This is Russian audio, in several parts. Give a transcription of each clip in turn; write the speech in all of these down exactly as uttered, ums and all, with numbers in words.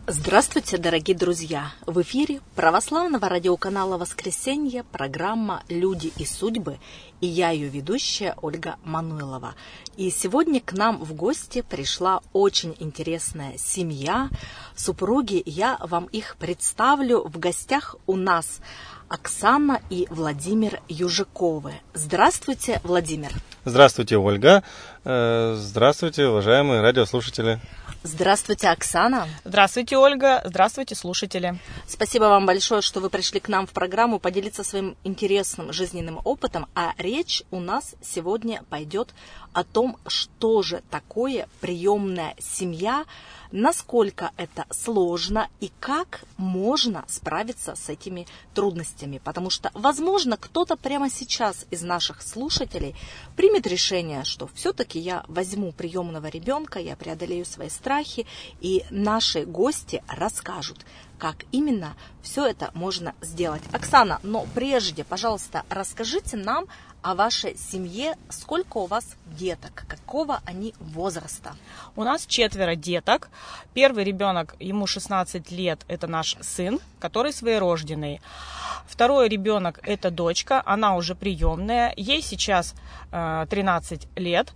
Здравствуйте, дорогие друзья! В эфире православного радиоканала «Воскресенье» программа «Люди и судьбы», и я ее ведущая Ольга Мануйлова. И сегодня к нам в гости пришла очень интересная семья, супруги. Я вам их представлю. В гостях у нас Оксана и Владимир Южиковы. Здравствуйте, Владимир! Здравствуйте, Ольга! Здравствуйте, уважаемые радиослушатели! Здравствуйте, Оксана. Здравствуйте, Ольга. Здравствуйте, слушатели. Спасибо вам большое, что вы пришли к нам в программу поделиться своим интересным жизненным опытом. А речь у нас сегодня пойдет о том, что же такое приемная семья, насколько это сложно и как можно справиться с этими трудностями. Потому что, возможно, кто-то прямо сейчас из наших слушателей примет решение, что все-таки я возьму приемного ребенка, я преодолею свои страхи, и наши гости расскажут, как именно все это можно сделать. Оксана, но прежде, пожалуйста, расскажите нам о вашей семье. Сколько у вас деток? Какого они возраста? У нас четверо деток. Первый ребенок, ему шестнадцать лет, это наш сын, который своерожденный. Второй ребенок, это дочка, она уже приемная, ей сейчас э, тринадцать лет.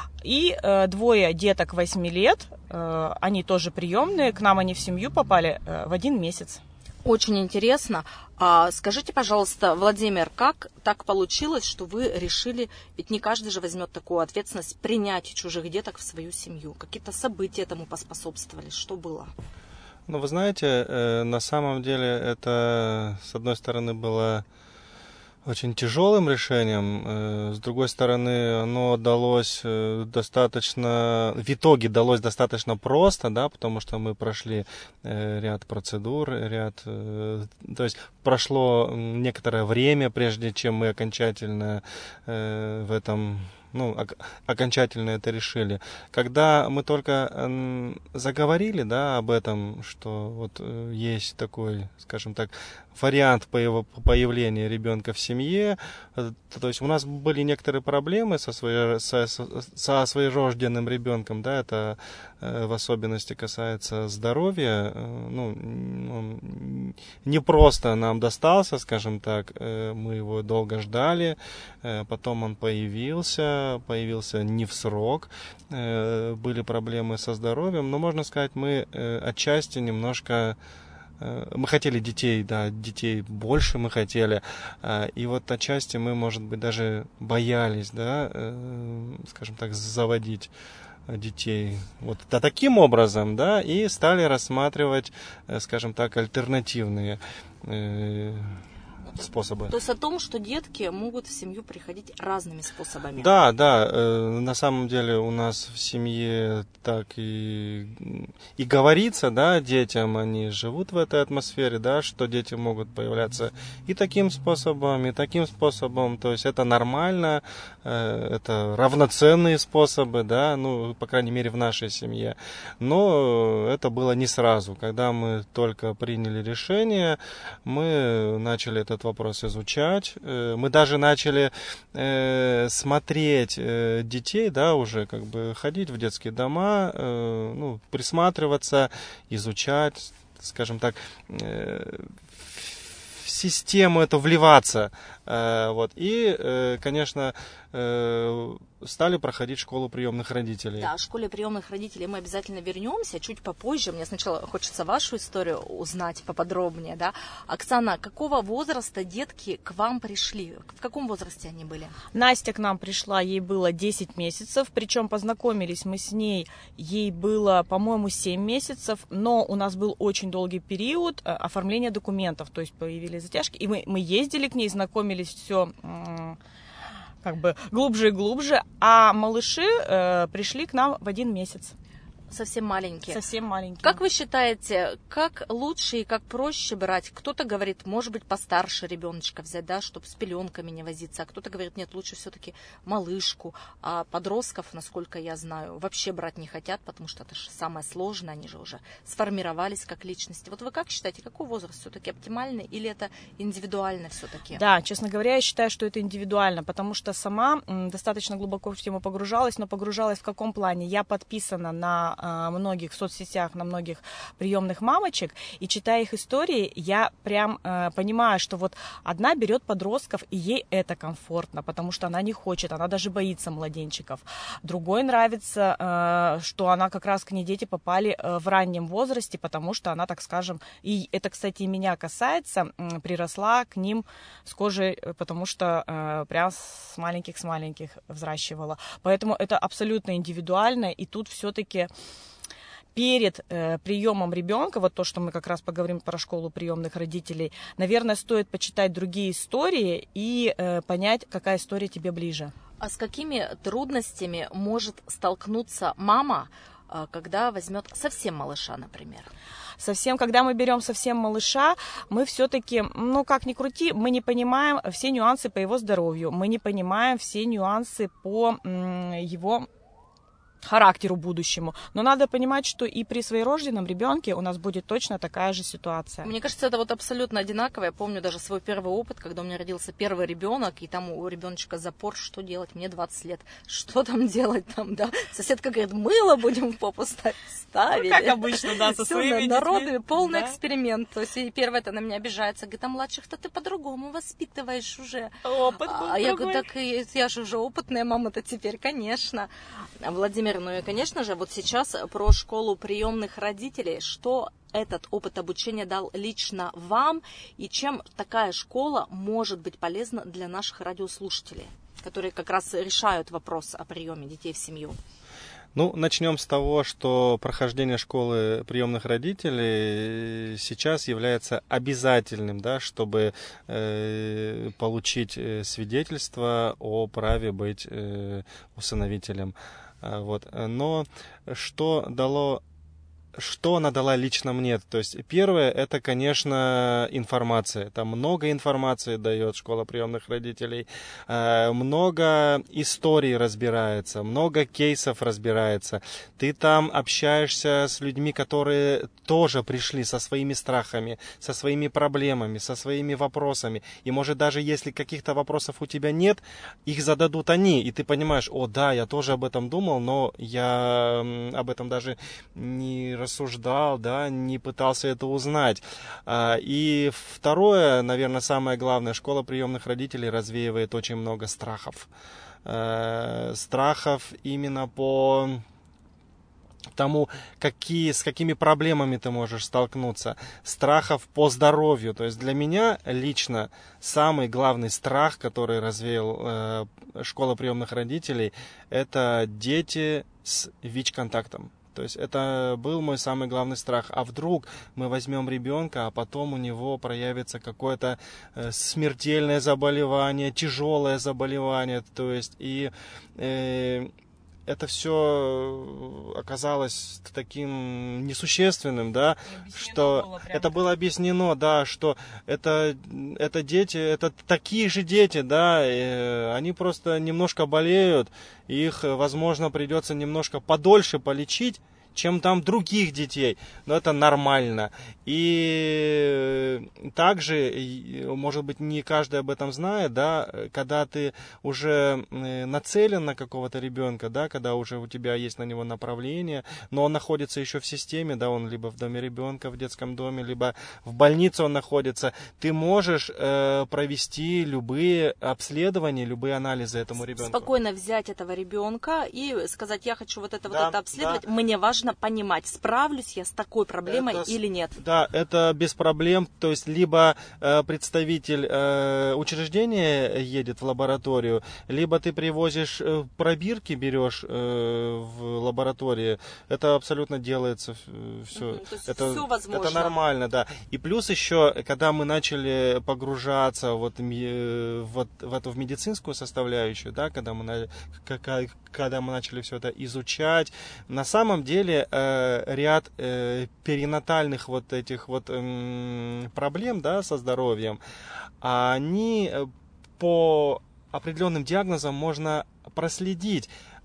И э, двое деток восемь лет, э, они тоже приемные, к нам они в семью попали э, в один месяц. Очень интересно. А скажите, пожалуйста, Владимир, как так получилось, что вы решили, ведь не каждый же возьмет такую ответственность, принять чужих деток в свою семью? Какие-то события этому поспособствовали? Что было? Ну, вы знаете, на самом деле это, с одной стороны, было очень тяжелым решением, с другой стороны, оно далось достаточно, в итоге далось достаточно просто, да, потому что мы прошли ряд процедур, ряд, то есть прошло некоторое время, прежде чем мы окончательно в этом, ну, окончательно это решили. Когда мы только заговорили, да, об этом, что вот есть такой, скажем так, вариант появления ребенка в семье, то есть у нас были некоторые проблемы со, своей, со, со своерожденным ребенком, да, это в особенности касается здоровья, ну, не просто нам достался, скажем так, мы его долго ждали, потом он появился, появился не в срок, были проблемы со здоровьем, но можно сказать, мы отчасти немножко мы хотели детей, да, детей больше мы хотели, и вот отчасти мы, может быть, даже боялись, да, скажем так, заводить детей вот да, таким образом, да, и стали рассматривать, скажем так, альтернативные способы. То есть о том, что детки могут в семью приходить разными способами. Да, да, э, на самом деле у нас в семье так и, и говорится, да, детям, они живут в этой атмосфере, да, что дети могут появляться и таким способом, и таким способом, то есть это нормально, э, это равноценные способы, да, ну, по крайней мере, в нашей семье. Но это было не сразу. Когда мы только приняли решение, мы начали этот вопрос изучать. Мы даже начали э, смотреть э, детей, да, уже как бы ходить в детские дома, э, ну, присматриваться, изучать, скажем так, э, в систему это вливаться. Э, вот. И, э, конечно, э, стали проходить школу приемных родителей. Да, о школе приемных родителей мы обязательно вернемся чуть попозже. Мне сначала хочется вашу историю узнать поподробнее, да. Оксана, какого возраста детки к вам пришли? В каком возрасте они были? Настя к нам пришла, ей было десять месяцев, причем познакомились мы с ней, ей было, по-моему, семь месяцев, но у нас был очень долгий период оформления документов, то есть появились затяжки, и мы, мы ездили к ней, знакомились все как бы глубже и глубже, а малыши э, пришли к нам в один месяц. Совсем маленькие. Совсем маленькие. Как вы считаете, как лучше и как проще брать? Кто-то говорит, может быть, постарше ребеночка взять, да, чтобы с пеленками не возиться, а кто-то говорит, нет, лучше все-таки малышку. А подростков, насколько я знаю, вообще брать не хотят, потому что это же самое сложное, они же уже сформировались как личности. Вот вы как считаете, какой возраст все-таки оптимальный или это индивидуально все-таки? Да, честно говоря, я считаю, что это индивидуально, потому что сама достаточно глубоко в тему погружалась, но погружалась в каком плане? Я подписана на на многих в соцсетях, на многих приемных мамочек, и читая их истории, я прям понимаю, что вот одна берет подростков, и ей это комфортно, потому что она не хочет, она даже боится младенчиков. Другой нравится, что она как раз к ней дети попали в раннем возрасте, потому что она, так скажем, и это, кстати, и меня касается, приросла к ним с кожей, потому что прям с маленьких, с маленьких взращивала. Поэтому это абсолютно индивидуально, и тут все-таки перед э, приемом ребенка, вот то, что мы как раз поговорим про школу приемных родителей, наверное, стоит почитать другие истории и э, понять, какая история тебе ближе. А с какими трудностями может столкнуться мама, э, когда возьмет совсем малыша, например? Совсем, когда мы берем совсем малыша, мы все-таки, ну как ни крути, мы не понимаем все нюансы по его здоровью, мы не понимаем все нюансы по м, его характеру будущему. Но надо понимать, что и при своерожденном ребенке у нас будет точно такая же ситуация. Мне кажется, это вот абсолютно одинаково. Я помню даже свой первый опыт, когда у меня родился первый ребенок, и там у ребеночка запор, что делать? Мне двадцать лет. Что там делать там, да? Соседка говорит, мыло будем в попу ставить. Ну, как обычно, да, со Все, своими народами, детьми. полный Да. эксперимент. То есть и первое-то на меня обижается. Говорит, а младших-то ты по-другому воспитываешь уже. Опыт был А я другой. говорю, так и я же уже опытная мама-то теперь, конечно. Владимир, ну и, конечно же, вот сейчас про школу приемных родителей. Что этот опыт обучения дал лично вам, и чем такая школа может быть полезна для наших радиослушателей, которые как раз решают вопрос о приеме детей в семью? Ну, начнем с того, что прохождение школы приемных родителей сейчас является обязательным, да, чтобы э, получить свидетельство о праве быть э, усыновителем. Вот. Но что дало... Что она дала лично мне? То есть первое, это, конечно, информация. Там много информации дает школа приемных родителей, много историй разбирается, много кейсов разбирается. Ты там общаешься с людьми, которые тоже пришли со своими страхами, со своими проблемами, со своими вопросами. И может даже если каких-то вопросов у тебя нет, их зададут они, и ты понимаешь, о да, я тоже об этом думал, но я об этом даже не рассуждал, да, не пытался это узнать. И второе, наверное, самое главное, школа приемных родителей развеивает очень много страхов. Страхов именно по тому, какие, с какими проблемами ты можешь столкнуться, страхов по здоровью. То есть для меня лично самый главный страх, который развеял э, школа приемных родителей, это дети с ВИЧ-контактом. То есть это был мой самый главный страх. А вдруг мы возьмем ребенка, а потом у него проявится какое-то э, смертельное заболевание, тяжелое заболевание. То есть и э, это все оказалось таким несущественным, да, что было это было объяснено, да, что это, это дети, это такие же дети, да, и они просто немножко болеют, их, возможно, придется немножко подольше полечить, чем там других детей, но это нормально. И также, может быть, не каждый об этом знает, да, когда ты уже нацелен на какого-то ребенка, да, когда уже у тебя есть на него направление, но он находится еще в системе, да, он либо в доме ребенка, в детском доме, либо в больнице он находится, ты можешь э, провести любые обследования, любые анализы этому ребенку. Спокойно взять этого ребенка и сказать, я хочу вот это, Да, вот это обследовать, да. Мне важно понимать, справлюсь я с такой проблемой Это, или нет. Да, это без проблем. То есть либо э, представитель э, учреждения едет в лабораторию, либо ты привозишь э, пробирки, берешь э, в лаборатории. Это абсолютно делается все. Угу, то есть это, все возможно. это нормально, да. И плюс еще, когда мы начали погружаться вот, э, вот в эту в медицинскую составляющую, да, когда мы, когда мы начали все это изучать, на самом деле э, ряд э, перинатальных вот этих вот э, проблем, да, со здоровьем, они по определенным диагнозам можно проследить.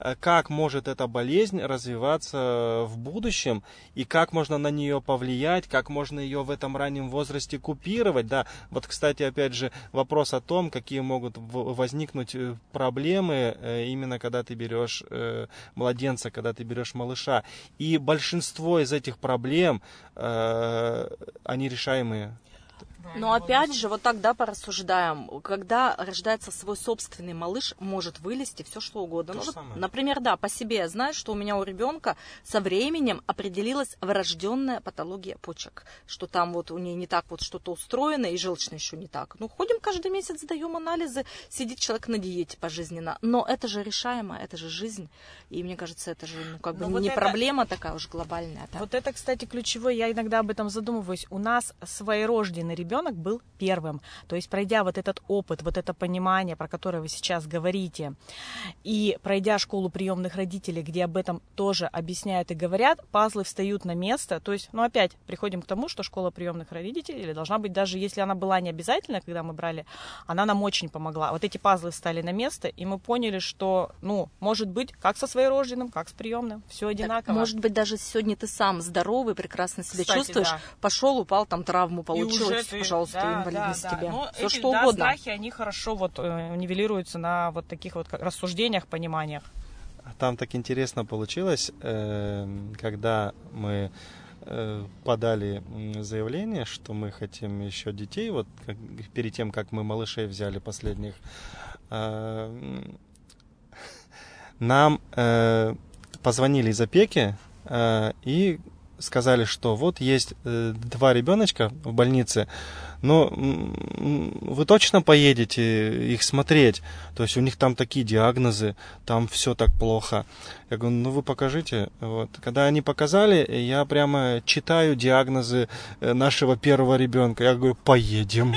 как может эта болезнь развиваться в будущем и как можно на нее повлиять, как можно ее в этом раннем возрасте купировать. Да, вот, кстати, опять же, вопрос о том, какие могут возникнуть проблемы именно когда ты берешь младенца, когда ты берешь малыша. И большинство из этих проблем, они решаемые. Но опять же, вот тогда порассуждаем, когда рождается свой собственный малыш, может вылезти все что угодно. Ну, вот, например, да, по себе я знаю, что у меня у ребенка со временем определилась врожденная патология почек, что там вот у нее не так вот что-то устроено, и желчно еще не так. Ну, ходим каждый месяц, сдаем анализы, сидит человек на диете пожизненно. Но это же решаемо, это же жизнь. И мне кажется, это же ну, как бы вот не это, проблема такая уж глобальная. Так. Вот это, кстати, ключевое, я иногда об этом задумываюсь. У нас своерожденный ребенок ребенок был первым. То есть, пройдя вот этот опыт, вот это понимание, про которое вы сейчас говорите, и пройдя школу приемных родителей, где об этом тоже объясняют и говорят, пазлы встают на место. То есть, ну, опять приходим к тому, что школа приемных родителей должна быть, даже если она была не обязательна, когда мы брали, она нам очень помогла. Вот эти пазлы встали на место, и мы поняли, что, ну, может быть, как со своерожденным, как с приемным, все одинаково. Так, может быть, даже сегодня ты сам здоровый, прекрасно себя Кстати, чувствуешь, да. пошел, упал, там травму получил, пожалуйста, да, инвалидность да, тебе. Да. Все эти, что да, угодно. Страхи, они хорошо вот э, нивелируются на вот таких вот рассуждениях, пониманиях. Там так интересно получилось, э, когда мы э, подали заявление, что мы хотим еще детей, вот как, перед тем, как мы малышей взяли последних, э, нам э, позвонили из опеки э, и сказали, что вот есть э, два ребеночка в больнице, но вы точно поедете их смотреть? То есть у них там такие диагнозы, там все так плохо. Я говорю, ну вы покажите. Вот. Когда они показали, я прямо читаю диагнозы нашего первого ребенка. Я говорю, поедем.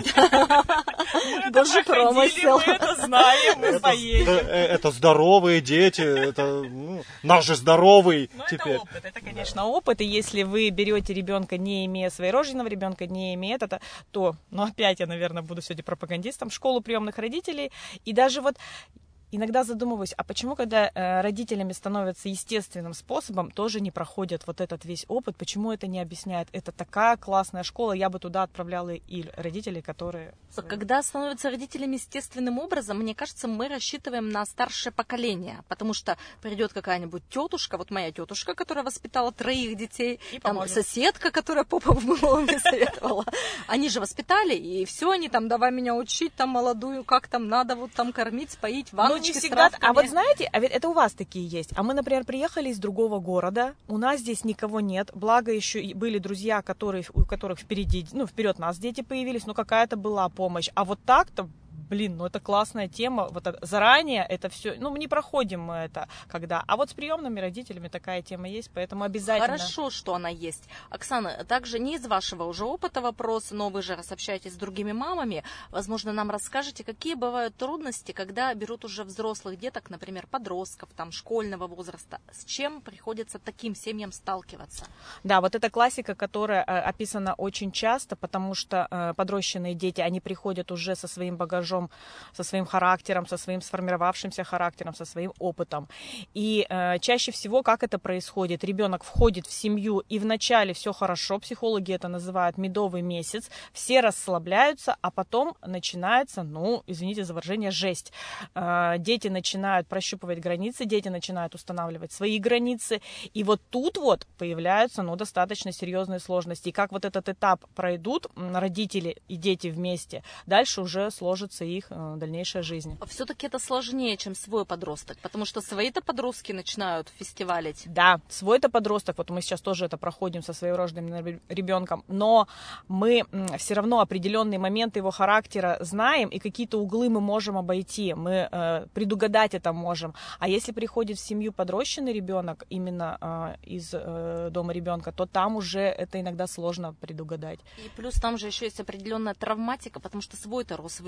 Боже, промысел. Мы это знаем, мы поедем. Это здоровые дети, это наш же здоровый теперь. Это опыт, это, конечно, опыт. И если вы берете ребенка, не имея своерожденного ребенка, не имея это, то, ну опять я, наверное, буду сегодня пропагандистом, в школу приемных родителей. И даже вот иногда задумываюсь, а почему, когда э, родителями становятся естественным способом, тоже не проходят вот этот весь опыт, почему это не объясняет? Это такая классная школа, я бы туда отправляла и родителей, которые... Когда становятся родителями естественным образом, мне кажется, мы рассчитываем на старшее поколение, потому что придет какая-нибудь тетушка, вот моя тетушка, которая воспитала троих детей, и там соседка, которая попу в голову мне советовала, они же воспитали, и все, они там, давай меня учить, там молодую, как там надо вот там кормить, поить, ванну. Не всегда. А вот знаете, а ведь это у вас такие есть. А мы, например, приехали из другого города, у нас здесь никого нет, благо еще были друзья, которые, у которых впереди, ну, вперед нас дети появились, но какая-то была помощь. А вот так-то, блин, ну это классная тема, вот это, заранее это все, ну мы не проходим мы это, когда, а вот с приемными родителями такая тема есть, поэтому обязательно. Хорошо, что она есть. Оксана, также не из вашего уже опыта вопрос, но вы же раз общаетесь с другими мамами, возможно, нам расскажете, какие бывают трудности, когда берут уже взрослых деток, например, подростков, там, школьного возраста, с чем приходится таким семьям сталкиваться? Да, вот это классика, которая э, описана очень часто, потому что э, подрощенные дети, они приходят уже со своим багажом, со своим характером, со своим сформировавшимся характером, со своим опытом. И э, чаще всего, как это происходит? Ребенок входит в семью, и вначале все хорошо, психологи это называют медовый месяц, все расслабляются, а потом начинается, ну, извините за выражение, жесть. Э, дети начинают прощупывать границы, дети начинают устанавливать свои границы, и вот тут вот появляются, ну, достаточно серьезные сложности. И как вот этот этап пройдут родители и дети вместе, дальше уже сложится их э, дальнейшая жизнь. Все-таки это сложнее, чем свой подросток, потому что свои-то подростки начинают фестивалить. Да, свой-то подросток, вот мы сейчас тоже это проходим со своерожденным ребенком, но мы все равно определенные моменты его характера знаем, и какие-то углы мы можем обойти, мы э, предугадать это можем. А если приходит в семью подрощенный ребенок, именно э, из э, дома ребенка, то там уже это иногда сложно предугадать. И плюс там же еще есть определенная травматика, потому что свой-то рос в любви, в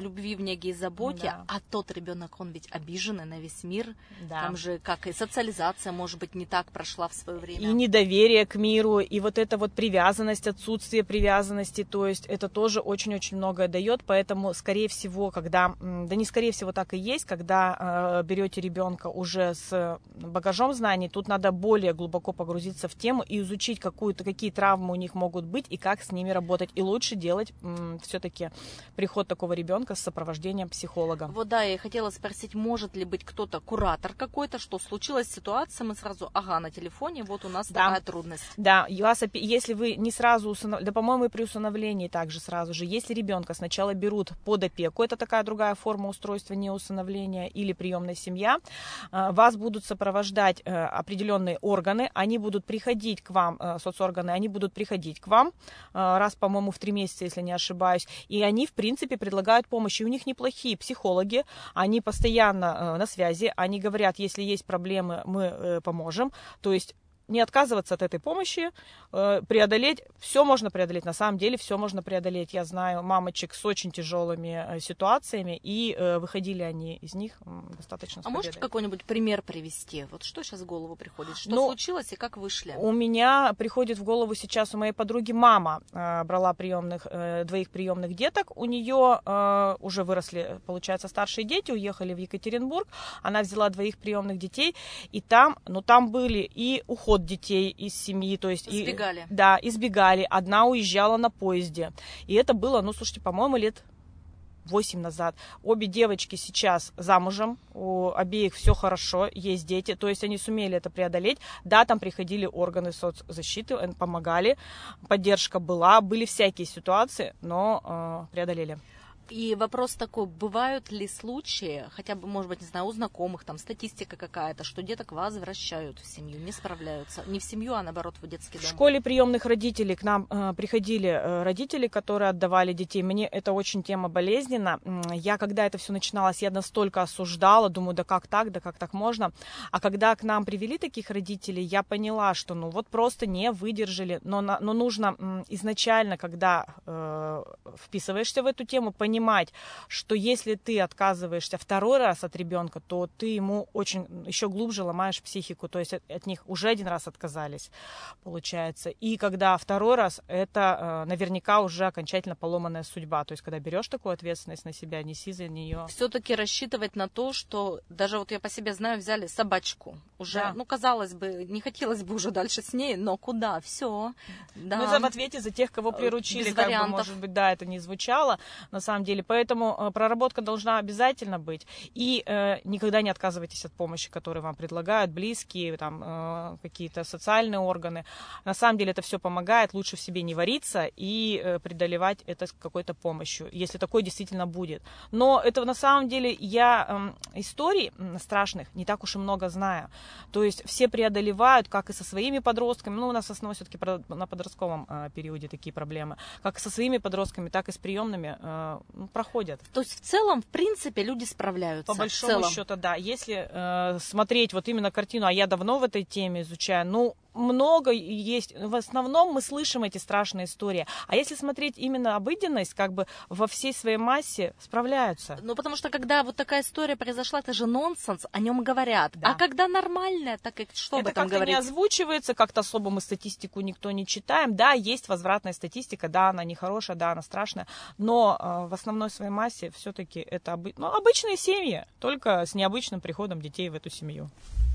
неге и заботе, Да. а тот ребенок, он ведь обиженный на весь мир. Да. Там же как и социализация, может быть, не так прошла в свое время. И недоверие к миру, и вот эта вот привязанность, отсутствие привязанности, то есть это тоже очень-очень многое дает, поэтому, скорее всего, когда, да не скорее всего так и есть, когда э, берете ребенка уже с багажом знаний, тут надо более глубоко погрузиться в тему и изучить какую-то, какие травмы у них могут быть и как с ними работать. И лучше делать м, все-таки приход такого ребенка с сопровождением психолога. Вот да, я хотела спросить, может ли быть кто-то, куратор какой-то, что случилась ситуация, мы сразу, ага, на телефоне, вот у нас Да. такая трудность. Да, и вас опи- если вы не сразу усынов... да, по-моему, и при усыновлении также сразу же, если ребенка сначала берут под опеку, это такая другая форма устройства не усыновления или приемная семья, э, вас будут сопровождать э, определенные органы, они будут приходить к вам, э, соцорганы, они будут приходить к вам э, раз, по-моему, в три месяца, если не ошибаюсь, и они, в принципе, предлагают помощь, и у них неплохие психологи, они постоянно э, на связи, они говорят, если есть проблемы, мы э, поможем, то есть не отказываться от этой помощи, э, преодолеть, все можно преодолеть, на самом деле все можно преодолеть. Я знаю мамочек с очень тяжелыми э, ситуациями, и э, выходили они из них м, достаточно с А можете победой. какой-нибудь пример привести? Вот что сейчас в голову приходит? Что Ну, случилось и как вышли? У меня приходит в голову сейчас у моей подруги мама э, брала приемных, э, двоих приемных деток. У нее э, уже выросли, получается, старшие дети, уехали в Екатеринбург. Она взяла двоих приемных детей, и там, ну, там были и уход детей из семьи, то есть Избегали. И, да, избегали. Одна уезжала на поезде. И это было, ну, слушайте, по-моему, лет восемь назад. Обе девочки сейчас замужем, у обеих все хорошо, есть дети, то есть они сумели это преодолеть. Да, там приходили органы соцзащиты, помогали, поддержка была, были всякие ситуации, но э, преодолели. И вопрос такой, бывают ли случаи, хотя бы, может быть, не знаю, у знакомых, там, статистика какая-то, что деток возвращают в семью, не справляются, не в семью, а наоборот в детский дом? В школе приемных родителей к нам э, приходили э, родители, которые отдавали детей. Мне это очень тема болезненна. Я, когда это все начиналось, я настолько осуждала, думаю, да как так, да как так можно. А когда к нам привели таких родителей, я поняла, что ну вот просто не выдержали. Но, на, но нужно м, изначально, когда э, вписываешься в эту тему, понимать, понимать, что если ты отказываешься второй раз от ребенка, то ты ему очень еще глубже ломаешь психику, то есть от, от них уже один раз отказались, получается. И когда второй раз, это э, наверняка уже окончательно поломанная судьба, то есть когда берешь такую ответственность на себя, неси за нее. Все-таки рассчитывать на то, что даже вот я по себе знаю, взяли собачку, уже, Да. ну казалось бы, не хотелось бы уже дальше с ней, но куда, все. Да. Мы за, в ответе за тех, кого приручили, Без как вариантов. бы, может быть, да, это не звучало, на самом деле, поэтому э, проработка должна обязательно быть, и э, никогда не отказывайтесь от помощи, которую вам предлагают близкие, там, э, какие-то социальные органы, на самом деле это все помогает, лучше в себе не вариться и э, преодолевать это с какой-то помощью, если такое действительно будет, но это на самом деле я э, историй страшных не так уж и много знаю, то есть все преодолевают, как и со своими подростками, ну, у нас в основном все-таки на подростковом э, периоде такие проблемы, как и со своими подростками, так и с приемными э, проходят. То есть в целом, в принципе, люди справляются. По большому счету, да. Если э, смотреть вот именно картину, а я давно в этой теме изучаю, ну, много есть. В основном мы слышим эти страшные истории. А если смотреть именно обыденность, как бы во всей своей массе справляются. Ну, потому что когда вот такая история произошла, это же нонсенс, о нем говорят. Да. А когда нормальная, так и что это об этом как-то говорить? не озвучивается, как-то особо мы статистику никто не читаем. Да, есть возвратная статистика, да, она нехорошая, да, она страшная, но э, в основной своей массе все-таки это обы... ну, обычные семьи, только с необычным приходом детей в эту семью.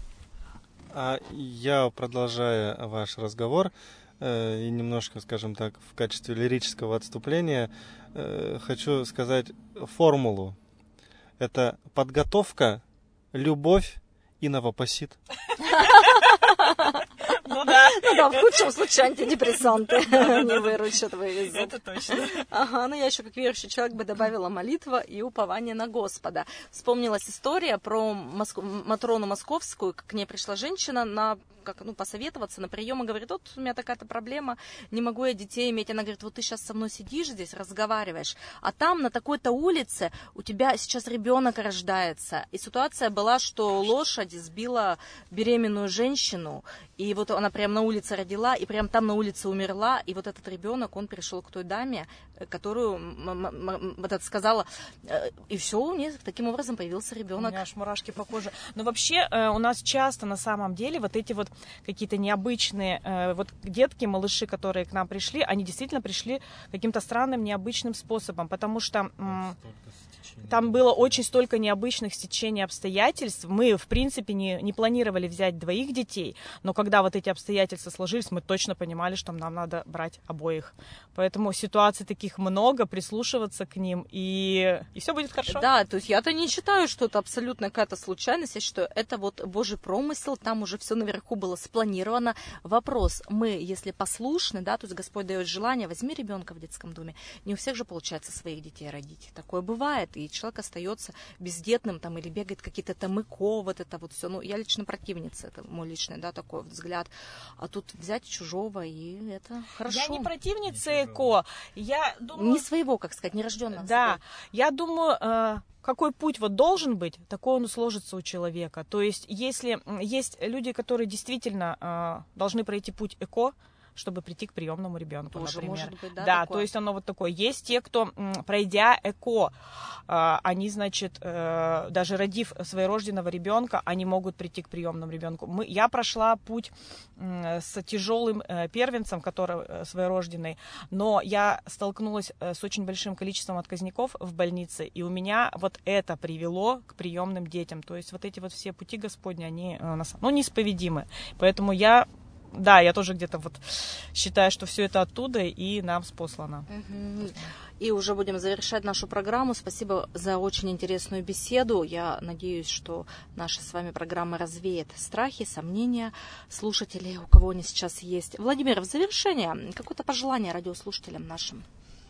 А я, продолжая ваш разговор, э, и немножко, скажем так, в качестве лирического отступления, э, хочу сказать формулу. Это подготовка, любовь и новопосит. Ну да. Ну да, в худшем случае антидепрессанты не выручат, вывезут. Это точно. Ага, ну я еще как верующий человек бы добавила молитва и упование на Господа. Вспомнилась история про Моск... Матрону Московскую, как к ней пришла женщина на как, ну, посоветоваться на прием и говорит, вот у меня такая-то проблема, не могу я детей иметь. Она говорит, вот ты сейчас со мной сидишь здесь, разговариваешь, а там на такой-то улице у тебя сейчас ребенок рождается. И ситуация была, что лошадь сбила беременную женщину, и вот она прямо на улице родила, и прямо там на улице умерла, и вот этот ребенок, он пришел к той даме, которую вот это сказала, и все, у нее таким образом появился ребенок. У меня аж мурашки по коже. Но вообще у нас часто на самом деле вот эти вот какие-то необычные вот детки, малыши, которые к нам пришли, они действительно пришли каким-то странным, необычным способом, потому что там было очень столько необычных стечений обстоятельств. Мы, в принципе, не, не планировали взять двоих детей, но когда вот эти обстоятельства сложились, мы точно понимали, что нам надо брать обоих. Поэтому ситуаций таких много, прислушиваться к ним, и, и все будет хорошо. Да, то есть я-то не считаю, что это абсолютно какая-то случайность, я считаю, это вот Божий промысел, там уже все наверху было спланировано. Вопрос, мы, если послушны, да, то есть Господь дает желание, возьми ребенка в детском доме, не у всех же получается своих детей родить. Такое бывает, и человек остается бездетным там или бегает какие-то там ЭКО, вот это вот все. Ну, я лично противница, это мой личный, да, такой вот взгляд. А тут взять чужого, и это хорошо. Я не противница ЭКО. Я думаю... Не своего, как сказать, нерожденного. Да, я думаю... Какой путь вот должен быть, такой он и сложится у человека. То есть, если есть люди, которые действительно должны пройти путь ЭКО, чтобы прийти к приемному ребенку, тоже например. Может быть, да, да такое? То есть оно вот такое. Есть те, кто, пройдя ЭКО, они, значит, даже родив своерожденного ребенка, они могут прийти к приемному ребенку. Мы, я прошла путь с тяжелым первенцем, который своерожденный, но я столкнулась с очень большим количеством отказников в больнице, и у меня вот это привело к приемным детям. То есть вот эти вот все пути Господни, они, ну, неисповедимы. Поэтому я Да, я тоже где-то вот считаю, что все это оттуда и нам спослано. И уже будем завершать нашу программу. Спасибо за очень интересную беседу. Я надеюсь, что наша с вами программа развеет страхи, сомнения слушателей, у кого они сейчас есть. Владимир, в завершение, какое-то пожелание радиослушателям нашим?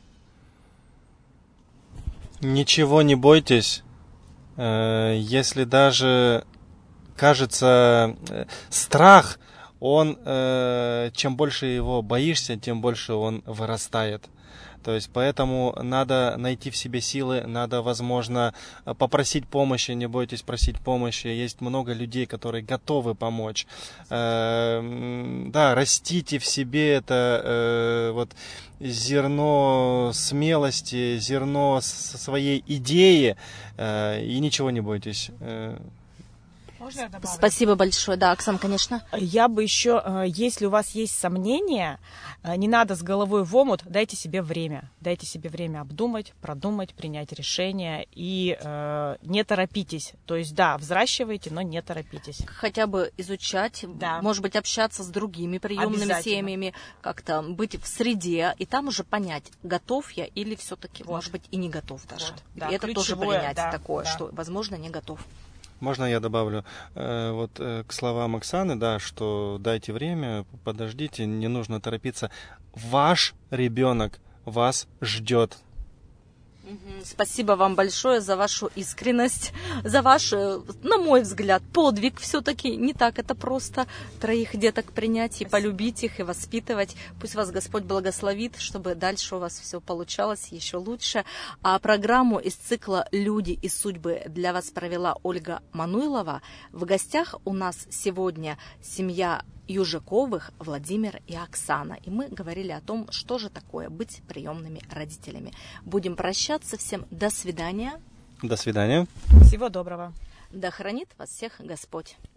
Ничего не бойтесь. Если даже кажется страх, он, э, чем больше его боишься, тем больше он вырастает. То есть поэтому надо найти в себе силы, надо, возможно, попросить помощи, не бойтесь просить помощи. Есть много людей, которые готовы помочь. Э, да, растите в себе это э, вот зерно смелости, зерно своей идеи, э, и ничего не бойтесь. Можно я добавлю? Спасибо большое. Да, Оксана, конечно. Я бы еще, если у вас есть сомнения, не надо с головой в омут, дайте себе время. Дайте себе время обдумать, продумать, принять решение и э, не торопитесь. То есть, да, взращивайте, но не торопитесь. Хотя бы изучать, да. Может быть, общаться с другими приемными семьями, как-то быть в среде, и там уже понять, готов я или все-таки, вот. Может быть, и не готов даже. Вот, да, и это тоже принять да, такое, да. Что, возможно, не готов. Можно я добавлю э, вот э, к словам Оксаны, да, что дайте время, подождите, не нужно торопиться. Ваш ребенок вас ждет. Спасибо вам большое за вашу искренность, за ваш, на мой взгляд, подвиг. Все-таки не так это просто троих деток принять и полюбить их, и воспитывать. Пусть вас Господь благословит, чтобы дальше у вас все получалось еще лучше. А программу из цикла «Люди и судьбы» для вас провела Ольга Мануйлова. В гостях у нас сегодня семья Южаковых, Владимир и Оксана. И мы говорили о том, что же такое быть приемными родителями. Будем прощаться. Всем до свидания. До свидания. Всего доброго. Да хранит вас всех Господь.